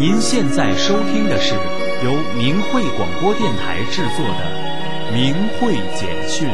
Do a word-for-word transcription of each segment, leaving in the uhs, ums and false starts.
您现在收听的是由明慧广播电台制作的明慧简讯。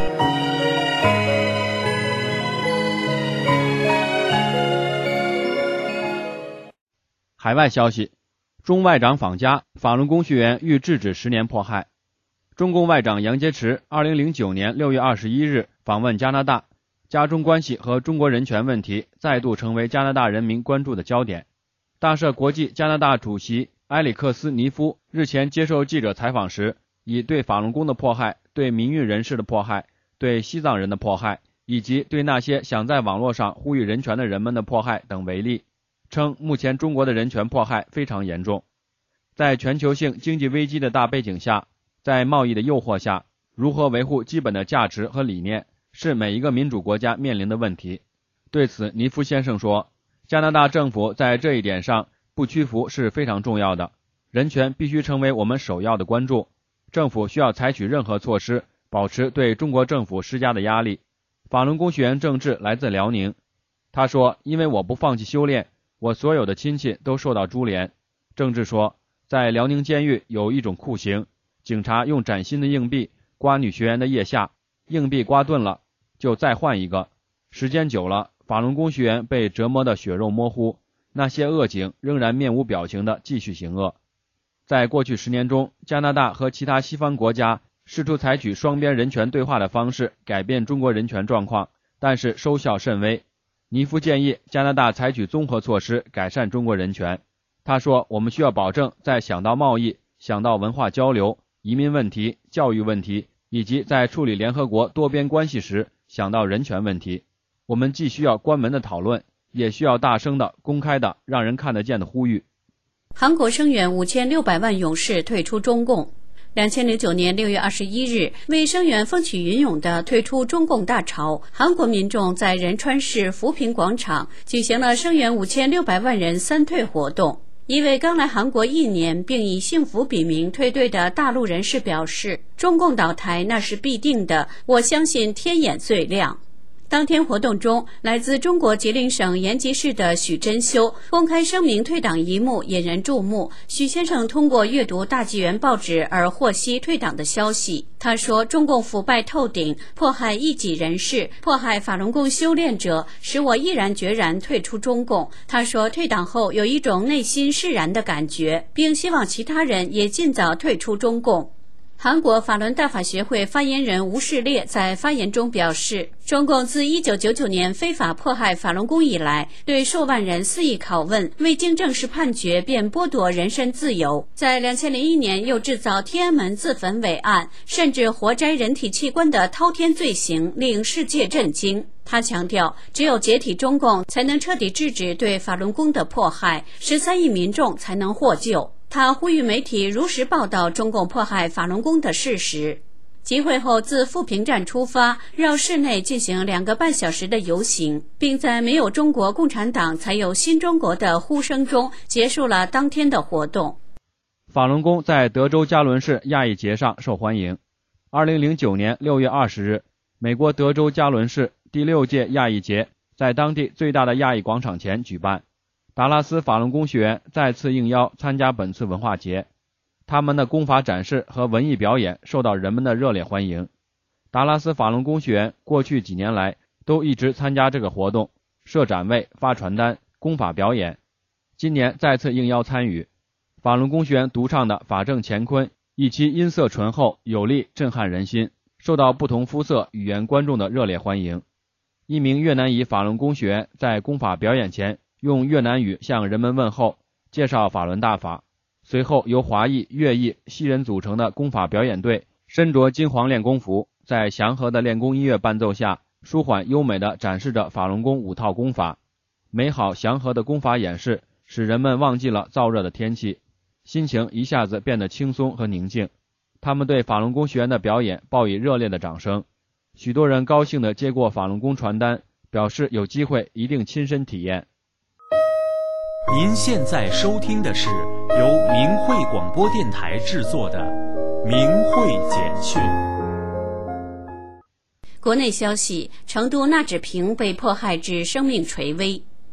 海外消息，中外长访加，法轮功学员欲制止十年迫害。中共外长杨洁篪二零零九年六月二十一日访问加拿大，加中关系和中国人权问题再度成为加拿大人民关注的焦点。大赦国际加拿大主席埃里克斯·尼夫日前接受记者采访时，以对法轮功的迫害、对民运人士的迫害、对西藏人的迫害，以及对那些想在网络上呼吁人权的人们的迫害等为例，称目前中国的人权迫害非常严重。在全球性经济危机的大背景下，在贸易的诱惑下，如何维护基本的价值和理念，是每一个民主国家面临的问题。对此，尼夫先生说，加拿大政府在这一点上不屈服是非常重要的，人权必须成为我们首要的关注，政府需要采取任何措施，保持对中国政府施加的压力。法轮功学员郑智来自辽宁，他说，因为我不放弃修炼，我所有的亲戚都受到株连。郑智说，在辽宁监狱有一种酷刑，警察用崭新的硬币刮女学员的腋下，硬币刮钝了就再换一个，时间久了，法轮功学员被折磨得血肉模糊，那些恶警仍然面无表情地继续行恶。在过去十年中，加拿大和其他西方国家试图采取双边人权对话的方式改变中国人权状况，但是收效甚微。尼夫建议加拿大采取综合措施改善中国人权。他说，我们需要保证在想到贸易、想到文化交流、移民问题、教育问题，以及在处理联合国多边关系时想到人权问题。我们既需要关门的讨论，也需要大声的、公开的、让人看得见的呼吁。 韩国声援五千六百万勇士退出中共。二零零九年六月二十一日，为声援风起云涌的退出中共大潮，韩国民众在仁川市福平广场举行了声援五千六百万人三退活动。一位刚来韩国一年并以幸福笔名退队的大陆人士表示，中共倒台那是必定的，我相信天眼最亮。当天活动中，来自中国吉林省延吉市的许真修公开声明退党一幕引人注目。许先生通过阅读大纪元报纸而获悉退党的消息。他说，中共腐败透顶，迫害异己人士，迫害法轮功修炼者，使我毅然决然退出中共。他说，退党后有一种内心释然的感觉，并希望其他人也尽早退出中共。韩国法轮大法学会发言人吴世烈在发言中表示，中共自一九九九年非法迫害法轮功以来，对数万人肆意拷问，未经正式判决便剥夺人身自由。在二零零一年又制造天安门自焚伪案，甚至活摘人体器官的滔天罪行令世界震惊。他强调，只有解体中共，才能彻底制止对法轮功的迫害，十三亿民众才能获救。他呼吁媒体如实报道中共迫害法轮功的事实。集会后自富平站出发，绕市内进行两个半小时的游行，并在没有中国共产党才有新中国的呼声中结束了当天的活动。 法轮功在德州加伦市亚裔节上受欢迎。二零零九年六月二十日，美国德州加伦市第六届亚裔节在当地最大的亚裔广场前举办。达拉斯法轮功学员再次应邀参加本次文化节，他们的功法展示和文艺表演受到人们的热烈欢迎。达拉斯法轮功学员过去几年来都一直参加这个活动，设展位、发传单、功法表演。今年再次应邀参与。法轮功学员独唱的《法正乾坤》以其音色醇厚有力，震撼人心，受到不同肤色语言观众的热烈欢迎。一名越南裔法轮功学员在功法表演前用越南语向人们问候，介绍法轮大法。随后由华裔、越裔、西人组成的功法表演队身着金黄练功服，在祥和的练功音乐伴奏下，舒缓优美地展示着法轮功五套功法。美好祥和的功法演示使人们忘记了燥热的天气，心情一下子变得轻松和宁静。他们对法轮功学员的表演报以热烈的掌声。许多人高兴地接过法轮功传单，表示有机会一定亲身体验。 您现在收听的是由明慧广播电台制作的明慧简讯。 国内消息，成都纳智平被迫害致生命垂危。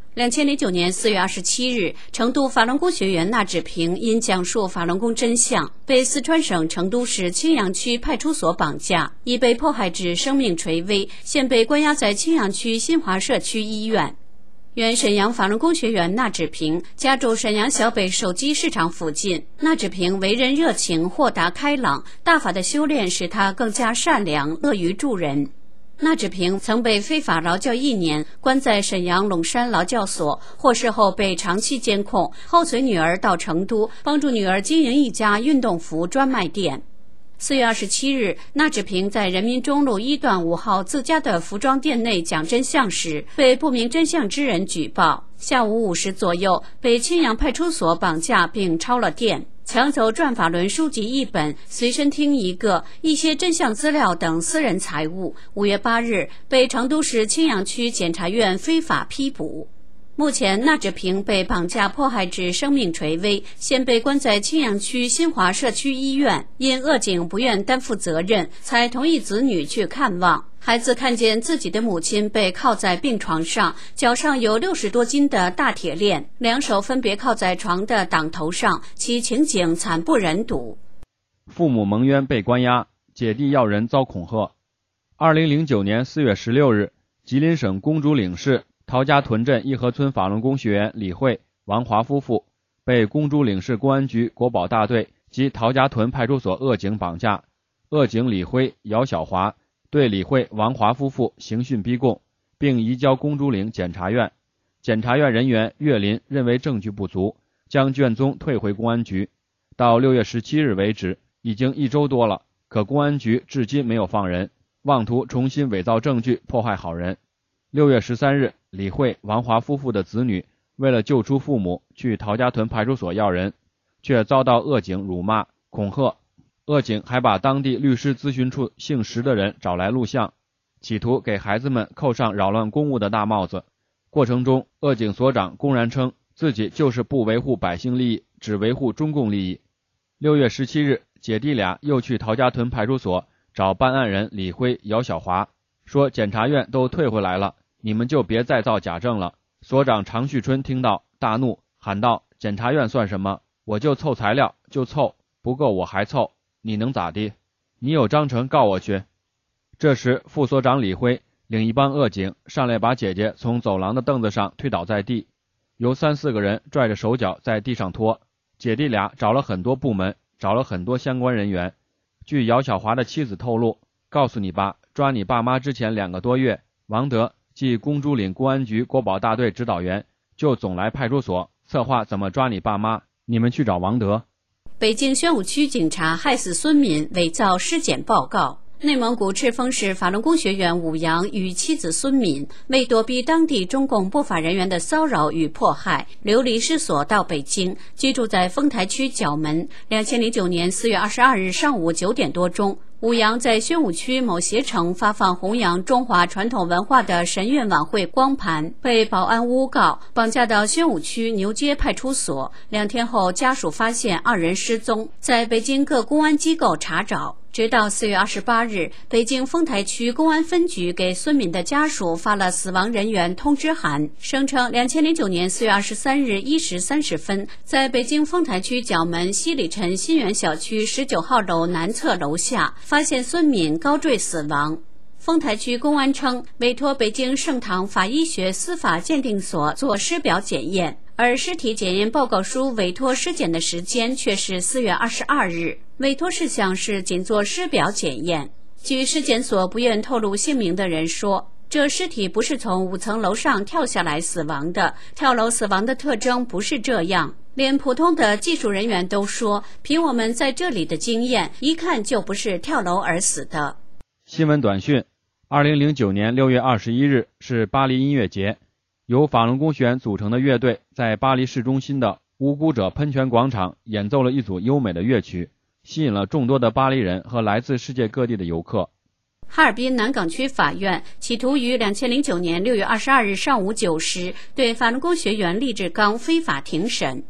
两千零九年四月二十七日，成都法轮功学员纳志平因讲述法轮功真相，被四川省成都市青羊区派出所绑架，已被迫害致生命垂危，现被关押在青羊区新华社区医院。原沈阳法轮功学员纳志平家住沈阳小北手机市场附近。纳志平为人热情、豁达开朗，大法的修炼使他更加善良、乐于助人。纳志平曾被非法劳教一年，关在沈阳陇山劳教所，获释后被长期监控，后随女儿到成都，帮助女儿经营一家运动服专卖店。四月二十七日，纳志平在人民中路一段五号自家的服装店内讲真相时，被不明真相之人举报。下午五时左右，被青羊派出所绑架并抄了店，抢走转法轮书籍一本、随身听一个、一些真相资料等私人财物。五月八日，被成都市青羊区检察院非法批捕。目前，纳志平被绑架迫害致生命垂危，现被关在青羊区新华社区医院。因恶警不愿担负责任，才同意子女去看望。孩子看见自己的母亲被铐在病床上，脚上有六十多斤的大铁链，两手分别铐在床的挡头上，其情景惨不忍睹。 父母蒙冤被关押，姐弟要人遭恐吓。二零零九年四月十六日，吉林省公主岭市陶家屯镇义和村法轮功学员李慧、王华夫妇被公主岭市公安局国保大队及陶家屯派出所恶警绑架。恶警李辉、姚小华对李慧、王华夫妇刑讯逼供，并移交公主岭检察院。检察院人员岳林认为证据不足，将卷宗退回公安局。到六月十七日为止，已经一周多了，可公安局至今没有放人，妄图重新伪造证据迫害好人。六月十三日，李慧、王华夫妇的子女为了救出父母，去陶家屯派出所要人，却遭到恶警辱骂、恐吓。恶警还把当地律师咨询处姓石的人找来录像，企图给孩子们扣上扰乱公务的大帽子。过程中，恶警所长公然称自己就是不维护百姓利益，只维护中共利益。六月十七日，姐弟俩又去陶家屯派出所找办案人李辉、姚小华，说检察院都退回来了，你们就别再造假证了。所长常旭春听到大怒，喊道：检察院算什么？我就凑材料就凑，不够我还凑，你能咋地？你有章程告我去。这时副所长李辉领一帮恶警上来，把姐姐从走廊的凳子上推倒在地，由三四个人拽着手脚在地上拖。姐弟俩找了很多部门，找了很多相关人员。据姚小华的妻子透露，告诉你吧，抓你爸妈之前两个多月，王德即公主岭公安局国保大队指导员就总来派出所策划怎么抓你爸妈，你们去找王德。 北京宣武区警察害死孙敏伪造尸检报告。内蒙古赤峰市法轮功学员武阳与妻子孙敏为躲避当地中共不法人员的骚扰与迫害，流离失所到北京，居住在丰台区角门。两千零九年四月二十二日上午九点多钟，武阳在宣武区某携程发放弘扬中华传统文化的神韵晚会光盘，被保安诬告，绑架到宣武区牛街派出所。两天后，家属发现二人失踪，在北京各公安机构查找。直到四月二十八日，北京丰台区公安分局给孙敏的家属发了死亡人员通知函，声称两千零九年四月二十三日一时三十分，在北京丰台区角门西里陈新源小区十九号楼南侧楼下发现孙敏高坠死亡。丰台区公安称，委托北京盛唐法医学司法鉴定所做尸表检验，而尸体检验报告书委托尸检的时间却是四月二十二日，委托事项是仅做尸表检验。据尸检所不愿透露姓名的人说，这尸体不是从五层楼上跳下来死亡的，跳楼死亡的特征不是这样。连普通的技术人员都说，凭我们在这里的经验，一看就不是跳楼而死的。 新闻短讯：二零零九年六月二十一日是巴黎音乐节，由法轮功学员组成的乐队在巴黎市中心的无辜者喷泉广场演奏了一组优美的乐曲，吸引了众多的巴黎人和来自世界各地的游客。 哈尔滨南岗区法院企图于两千零九年六月二十二日上午九时对法轮功学员厉志刚非法庭审。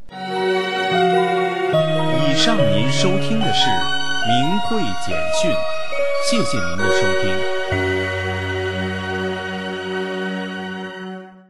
以上您收听的是明慧简讯，谢谢您的收听。